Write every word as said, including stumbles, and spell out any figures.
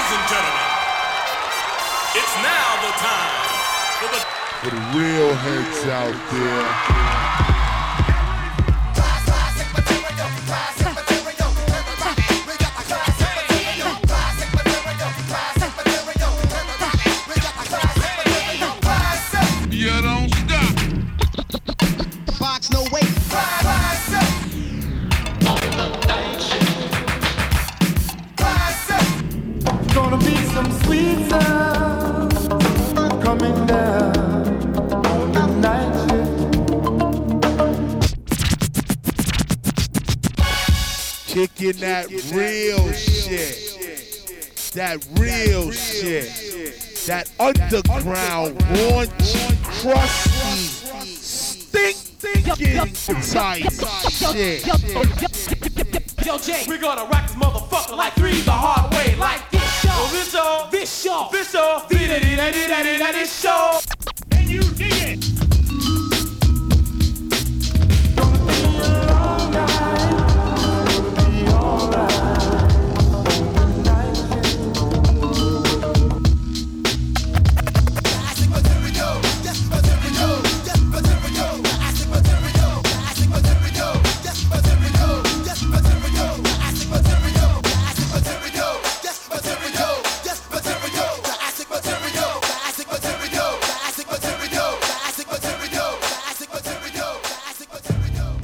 For the real heads out there. You don't stop. Box no wait. Gonna be some sweet sounds coming down. Kicking that real shit. That real shit. That underground, raunchy, crusty, stinking type shit. Yo, Jay, we're gonna rock this motherfucker like three the hard way. Like this show, this show, this show, this show, this show, this show. And you need